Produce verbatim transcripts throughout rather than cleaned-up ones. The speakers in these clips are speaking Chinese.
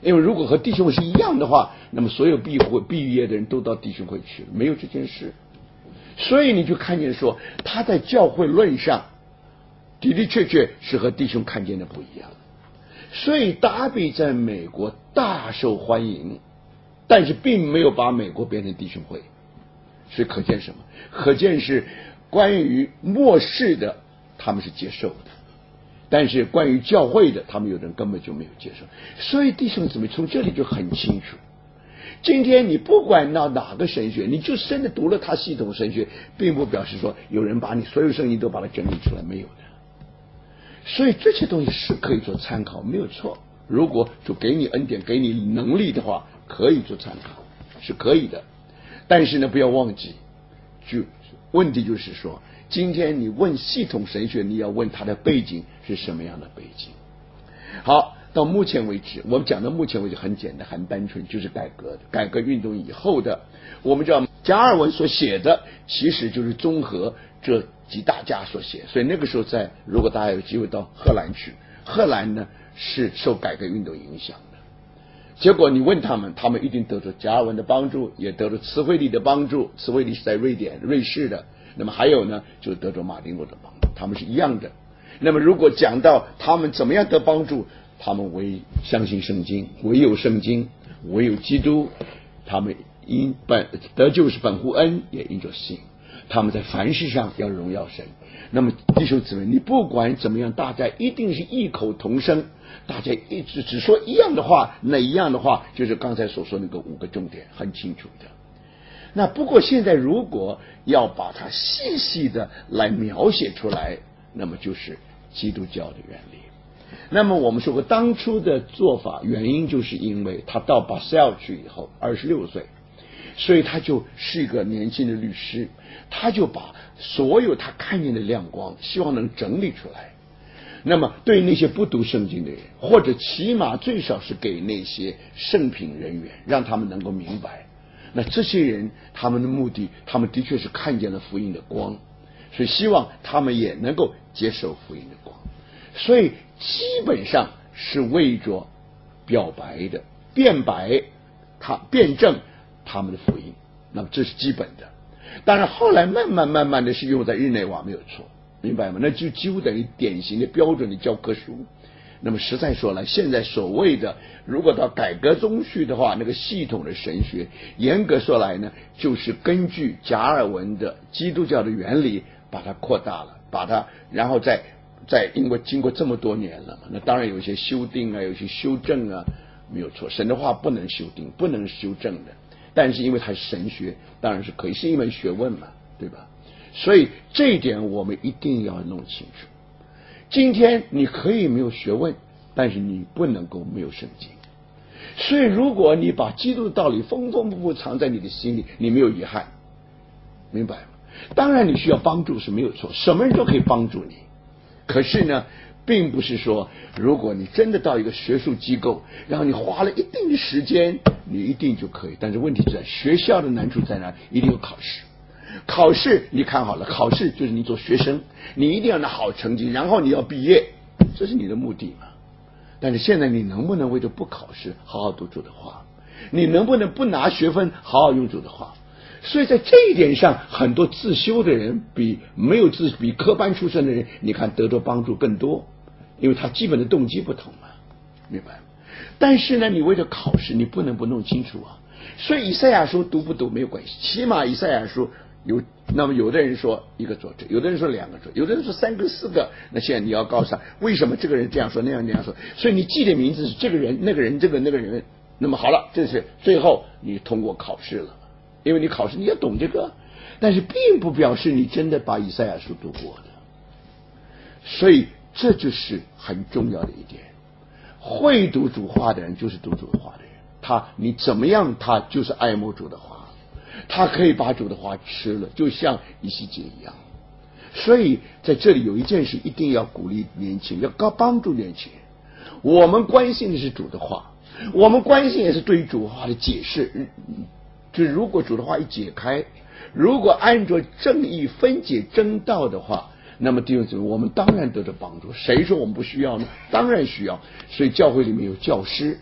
因为如果和弟兄会是一样的话，那么所有毕会毕业的人都到弟兄会去了，没有这件事。所以你就看见说，他在教会论上的的确确是和弟兄看见的不一样。所以达比在美国大受欢迎，但是并没有把美国变成弟兄会。所以可见什么？可见是关于末世的他们是接受的，但是关于教会的他们有人根本就没有接受。所以弟兄姊妹从这里就很清楚，今天你不管到哪个神学，你就真的读了他系统神学，并不表示说有人把你所有圣经都把它整理出来，没有的。所以这些东西是可以做参考，没有错。如果就给你恩典给你能力的话，可以做参考，是可以的。但是呢，不要忘记，就问题就是说，今天你问系统神学，你要问它的背景是什么样的背景。好，到目前为止，我们讲到目前为止很简单很单纯，就是改革的改革运动以后的，我们知道加尔文所写的其实就是综合这几大家所写。所以那个时候在，如果大家有机会到荷兰去，荷兰呢是受改革运动影响的，结果你问他们，他们一定得到加尔文的帮助，也得到慈惠理的帮助。慈惠理是在瑞典瑞士的，那么还有呢就是得到马丁路的帮助，他们是一样的。那么如果讲到他们怎么样得帮助，他们唯相信圣经，唯有圣经，唯有基督，他们因本得救是本乎恩，也因着信，他们在凡事上要荣耀神。那么弟兄姊妹，你不管怎么样，大家一定是异口同声，大家一直只说一样的话，那一样的话就是刚才所说那个五个重点，很清楚的。那不过现在如果要把它细细的来描写出来，那么就是基督教的原理。那么我们说过当初的做法，原因就是因为他到巴塞尔去以后二十六岁，所以他就是一个年轻的律师，他就把所有他看见的亮光希望能整理出来。那么对于那些不读圣经的人，或者起码最少是给那些圣品人员，让他们能够明白，那这些人他们的目的，他们的确是看见了福音的光，所以希望他们也能够接受福音的光，所以基本上是为着表白的，辩白他辩证他们的福音，那么这是基本的。当然后来慢慢慢慢的是用在日内瓦，没有错，明白吗？那就几乎等于典型的标准的教科书。那么实在说来，现在所谓的如果到改革宗序的话，那个系统的神学严格说来呢，就是根据加尔文的基督教的原理把它扩大了，把它然后再再因为经过这么多年了嘛，那当然有一些修订啊，有一些修正啊，没有错，神的话不能修订不能修正的，但是因为它是神学，当然是可以，是一门学问嘛，对吧？所以这一点我们一定要弄清楚。今天你可以没有学问，但是你不能够没有圣经。所以如果你把基督的道理丰丰富富藏在你的心里，你没有遗憾，明白吗？当然你需要帮助是没有错，什么人都可以帮助你，可是呢并不是说如果你真的到一个学术机构，然后你花了一定的时间你一定就可以，但是问题在学校的难处在哪？一定有考试。考试你看好了，考试就是你做学生，你一定要拿好成绩，然后你要毕业，这是你的目的嘛。但是现在你能不能为了不考试好好读主的话？你能不能不拿学分好好用主的话？所以在这一点上，很多自修的人比没有自比科班出身的人，你看得到帮助更多，因为他基本的动机不同嘛，明白吗？但是呢，你为了考试，你不能不弄清楚啊。所以以赛亚书读不读没有关系，起码以赛亚书有，那么有的人说一个作者，有的人说两个作者，有的人说三个四个，那现在你要告诉他为什么这个人这样说那样那样说，所以你记的名字是这个人那个人这个那个人，那么好了，这是最后你通过考试了，因为你考试你要懂这个，但是并不表示你真的把以赛亚书读过的，所以这就是很重要的一点。会读主话的人就是读主的话的人，他你怎么样他就是爱慕主的话，他可以把主的话吃了，就像以西结一样。所以在这里有一件事一定要鼓励年轻人，要帮助年轻人。我们关心的是主的话，我们关心也是对于主的话的解释，就是如果主的话一解开，如果按照正义分解真道的话，那么弟兄姊妹，我们当然得到帮助。谁说我们不需要呢？当然需要。所以教会里面有教师，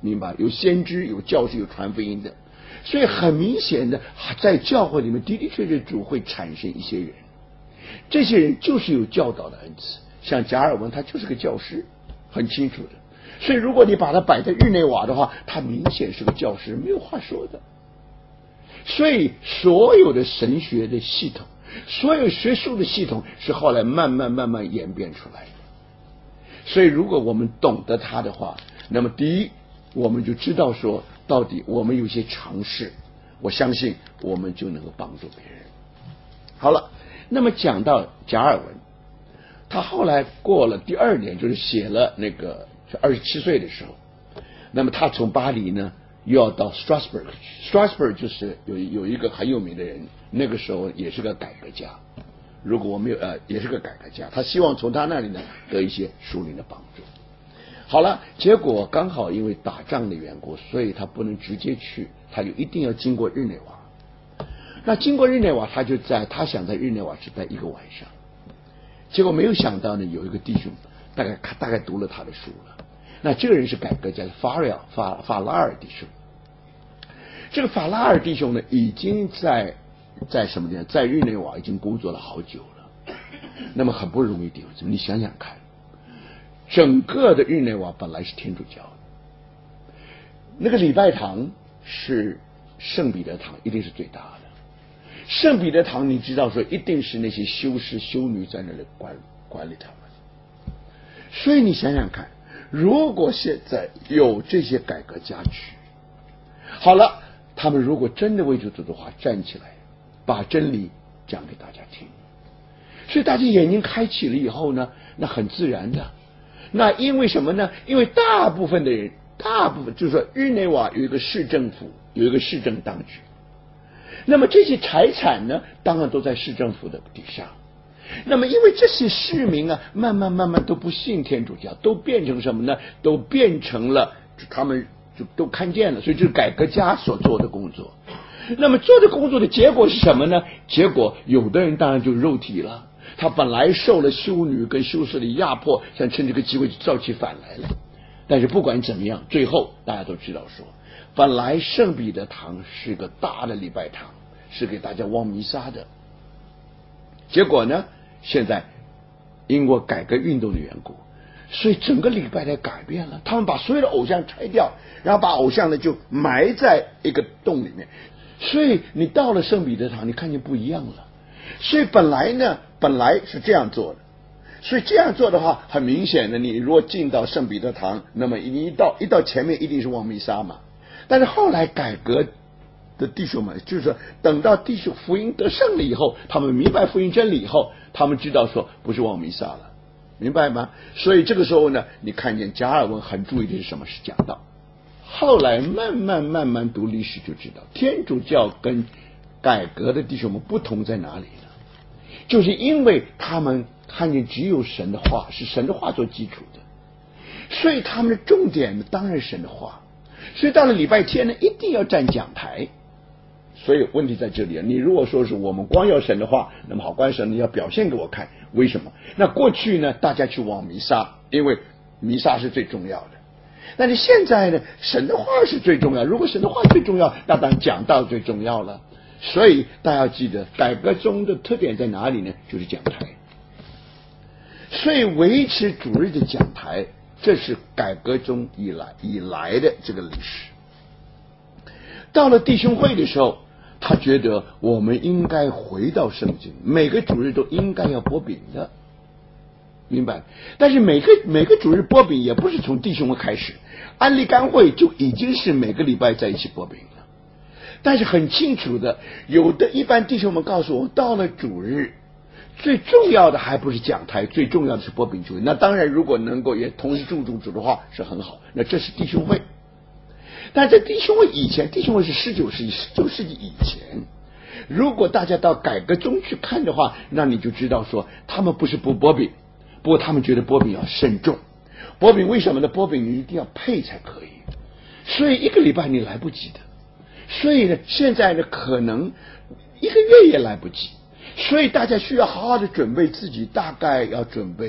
明白？有先知，有教师，有传福音的。所以很明显的，在教会里面的的确确主会产生一些人，这些人就是有教导的恩赐。像加尔文他就是个教师，很清楚的。所以如果你把他摆在日内瓦的话，他明显是个教师，没有话说的。所以所有的神学的系统，所有学术的系统是后来慢慢慢慢演变出来的。所以如果我们懂得它的话，那么第一我们就知道说到底我们有些尝试，我相信我们就能够帮助别人。好了，那么讲到加尔文，他后来过了第二年，就是写了那个二十七岁的时候，那么他从巴黎呢又要到 Strasbourg 去。 Strasbourg 就是有有一个很有名的人，那个时候也是个改革家，如果我没有呃也是个改革家，他希望从他那里呢得一些属灵的帮助。好了，结果刚好因为打仗的缘故，所以他不能直接去，他就一定要经过日内瓦。那经过日内瓦，他就在他想在日内瓦只待一个晚上，结果没有想到呢，有一个弟兄大概大概读了他的书了。那这个人是改革家，法尔法法拉尔弟兄。这个法拉尔弟兄呢，已经在在什么地方，在日内瓦已经工作了好久了。那么很不容易弟兄，你想想看，整个的日内瓦本来是天主教，那个礼拜堂是圣彼得堂，一定是最大的。圣彼得堂你知道说一定是那些修士修女在那里管管理他们。所以你想想看，如果现在有这些改革家去，好了，他们如果真的为主主的话站起来，把真理讲给大家听，所以大家眼睛开启了以后呢，那很自然的。那因为什么呢？因为大部分的人，大部分就是说日内瓦有一个市政府，有一个市政当局，那么这些财产呢当然都在市政府的底下。那么因为这些市民啊慢慢慢慢都不信天主教，都变成什么呢？都变成了他们就都看见了，所以这是改革家所做的工作。那么做的工作的结果是什么呢？结果有的人当然就肉体了，他本来受了修女跟修士的压迫，想趁这个机会就造起反来了。但是不管怎么样，最后大家都知道说，本来圣彼得堂是个大的礼拜堂，是给大家望弥撒的。结果呢，现在因为改革运动的缘故，所以整个礼拜堂改变了，他们把所有的偶像拆掉，然后把偶像呢就埋在一个洞里面。所以你到了圣彼得堂，你看见不一样了。所以本来呢，本来是这样做的，所以这样做的话，很明显的，你如果进到圣彼得堂，那么你一到一到前面一定是望弥撒嘛。但是后来改革的弟兄们，就是说等到弟兄福音得胜了以后，他们明白福音真理以后，他们知道说不是望弥撒了，明白吗？所以这个时候呢，你看见加尔文很注意的是什么？是讲道。后来慢慢慢慢读历史就知道，天主教跟改革的弟兄们不同在哪里呢？就是因为他们看见只有神的话，是神的话做基础的，所以他们的重点呢当然是神的话。所以到了礼拜天呢，一定要站讲台。所以问题在这里啊，你如果说是我们光要神的话，那么好，光神你要表现给我看，为什么？那过去呢，大家去望弥撒，因为弥撒是最重要的。但是现在呢，神的话是最重要，如果神的话最重要，那当然讲道最重要了。所以大家要记得，改革中的特点在哪里呢？就是讲台。所以维持主日的讲台，这是改革中以来以来的这个历史。到了弟兄会的时候，他觉得我们应该回到圣经，每个主日都应该要擘饼的，明白？但是每个每个主日擘饼也不是从弟兄会开始，安利干会就已经是每个礼拜在一起擘饼了。但是很清楚的，有的一般弟兄们告诉我，到了主日，最重要的还不是讲台，最重要的是擘饼主日。那当然，如果能够也同时注重主的话，是很好。那这是弟兄会。但在弟兄会以前，弟兄会是十九世纪，十九世纪以前。如果大家到改革中去看的话，那你就知道说，他们不是不擘饼，不过他们觉得擘饼要慎重。擘饼为什么呢？擘饼你一定要配才可以，所以一个礼拜你来不及的。所以呢，现在呢，可能一个月也来不及。所以大家需要好好的准备自己，大概要准备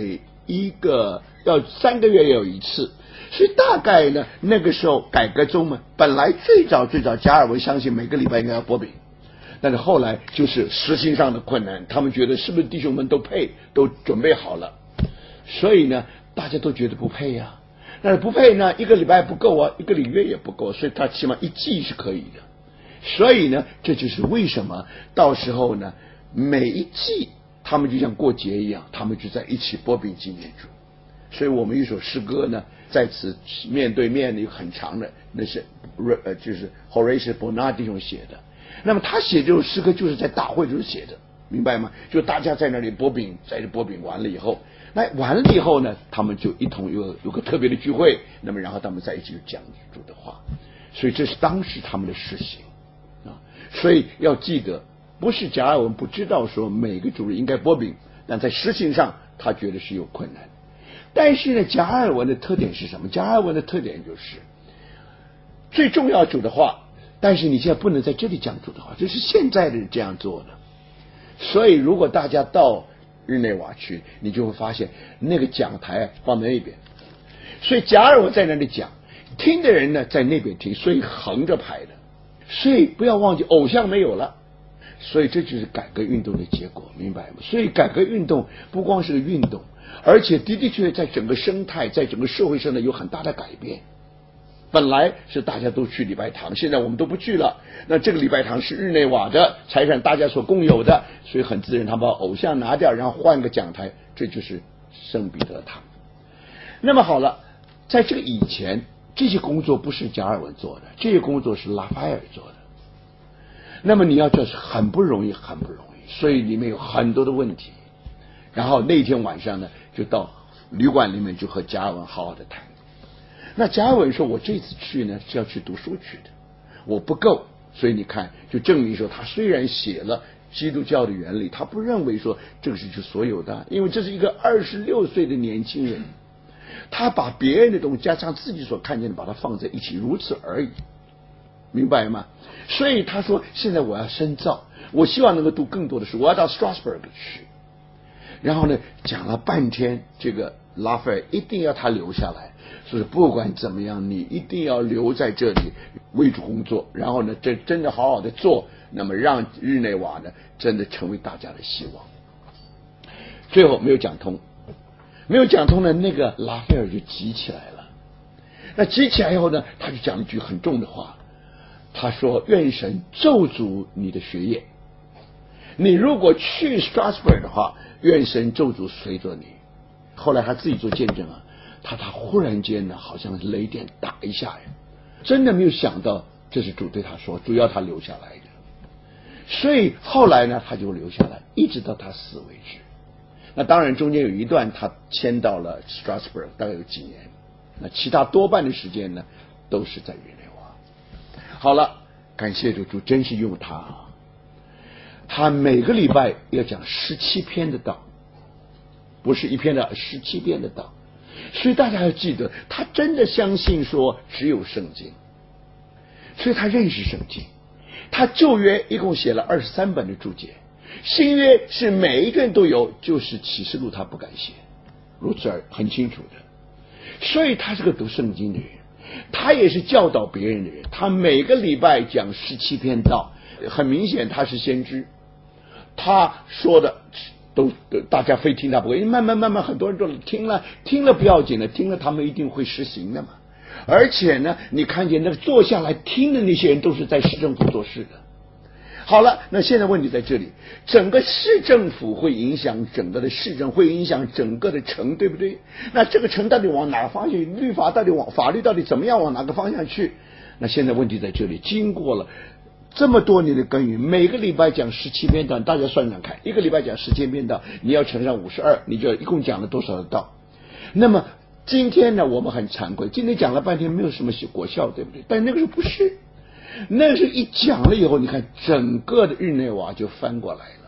一个要三个月有一次，所以大概呢那个时候改革中嘛，本来最早最早加尔文相信每个礼拜应该要播饼，但是后来就是实行上的困难，他们觉得是不是弟兄们都配都准备好了，所以呢大家都觉得不配呀、啊。但是不配呢，一个礼拜不够啊，一个礼月也不够，所以他起码一季是可以的。所以呢，这就是为什么到时候呢，每一季他们就像过节一样，他们就在一起播饼纪念主。所以我们一首诗歌呢，在此面对面的一个很长的，那是呃就是 Horace Bernard 弟兄写的。那么他写这首诗歌就是在大会中写的，明白吗？就大家在那里播饼，在这播饼完了以后。那完了以后呢，他们就一同有有个特别的聚会，那么然后他们在一起讲主的话，所以这是当时他们的实行啊。所以要记得，不是加尔文不知道说每个主日应该播饼，但在实行上他觉得是有困难。但是呢，加尔文的特点是什么？加尔文的特点就是最重要主的话，但是你现在不能在这里讲主的话，这是现在的人这样做的。所以如果大家到日内瓦去，你就会发现那个讲台放在那边，所以加尔文在那里讲，听的人呢在那边听，所以横着排的。所以不要忘记偶像没有了，所以这就是改革运动的结果，明白吗？所以改革运动不光是个运动，而且的的确确在整个生态，在整个社会上呢有很大的改变。本来是大家都去礼拜堂，现在我们都不去了。那这个礼拜堂是日内瓦的财产，大家所共有的，所以很自然他把偶像拿掉，然后换个讲台，这就是圣彼得堂。那么好了，在这个以前，这些工作不是加尔文做的，这些工作是拉斐尔做的。那么你要这是很不容易，很不容易，所以里面有很多的问题。然后那天晚上呢，就到旅馆里面就和加尔文好好的谈。那加尔文说，我这次去呢是要去读书去的，我不够，所以你看就证明说他虽然写了基督教的原理，他不认为说这个是就所有的，因为这是一个二十六岁的年轻人，他把别人的东西加上自己所看见的把它放在一起，如此而已，明白吗？所以他说现在我要深造，我希望能够读更多的书，我要到 Strasbourg 去。然后呢讲了半天，这个拉斐尔一定要他留下来，所以不管怎么样你一定要留在这里为主工作，然后呢这真的好好的做，那么让日内瓦呢真的成为大家的希望。最后没有讲通，没有讲通呢，那个拉斐尔就急起来了。那急起来以后呢，他就讲了一句很重的话，他说愿神咒诅你的学业，你如果去 Strasbourg 的话，愿神咒诅随着你。后来他自己做见证啊，他他忽然间呢好像雷电打一下呀，真的没有想到这是主对他说，主要他留下来的。所以后来呢他就留下来，一直到他死为止。那当然中间有一段他迁到了 Strasbourg， 大概有几年，那其他多半的时间呢都是在日内瓦。好了，感谢主，主真是用他，他每个礼拜要讲十七篇的道，不是一篇的，十七篇的道。所以大家要记得，他真的相信说只有圣经，所以他认识圣经。他旧约一共写了二十三本的注解，新约是每一个人都有，就是启示录他不敢写，如此而很清楚的。所以他是个读圣经的人，他也是教导别人的人。他每个礼拜讲十七篇道，很明显他是先知，他说的都大家非听他不会，慢慢慢慢很多人都听了，听了不要紧了，听了他们一定会实行的嘛。而且呢，你看见那个坐下来听的那些人都是在市政府做事的。好了，那现在问题在这里，整个市政府会影响整个的市政，会影响整个的城，对不对？那这个城到底往哪个方向，律法到底往法律到底怎么样往哪个方向去？那现在问题在这里，经过了这么多年的耕耘，每个礼拜讲十七篇道，大家算算看，一个礼拜讲十七篇道，你要乘上五十二，你就一共讲了多少的道？那么今天呢，我们很惭愧，今天讲了半天没有什么果效，对不对？但那个时候不是，那个时候一讲了以后，你看整个的日内瓦就翻过来了，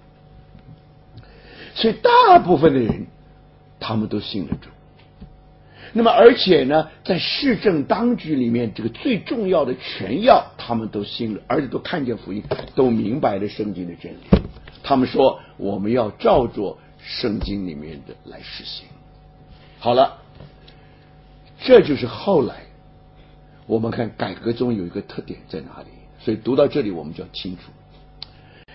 所以大部分的人他们都信了主。那么而且呢，在市政当局里面，这个最重要的权要他们都信了，而且都看见福音，都明白了圣经的真理。他们说我们要照着圣经里面的来实行。 好了，这就是后来我们看改革中有一个特点在哪里，所以读到这里我们就要清楚，